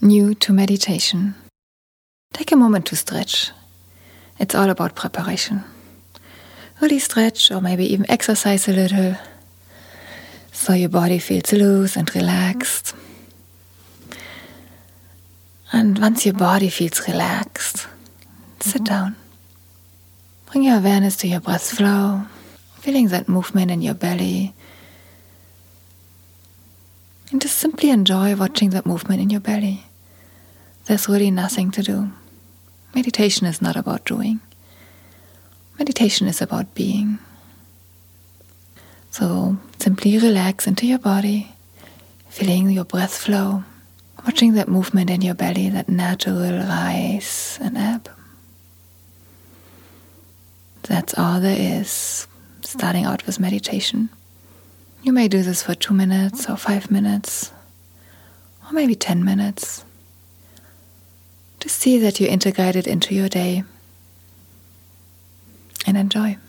new to meditation, take a moment to stretch. It's all about preparation. Really stretch or maybe even exercise a little so your body feels loose and relaxed. And once your body feels relaxed, sit down. Bring your awareness to your breath flow, feeling that movement in your belly. And just simply enjoy watching that movement in your belly. There's really nothing to do. Meditation is not about doing. Meditation is about being. So simply relax into your body, feeling your breath flow, watching that movement in your belly, that natural rise and ebb. That's all there is, starting out with meditation. You may do this for 2 minutes or 5 minutes, or maybe 10 minutes. Just see that you integrate it into your day and enjoy.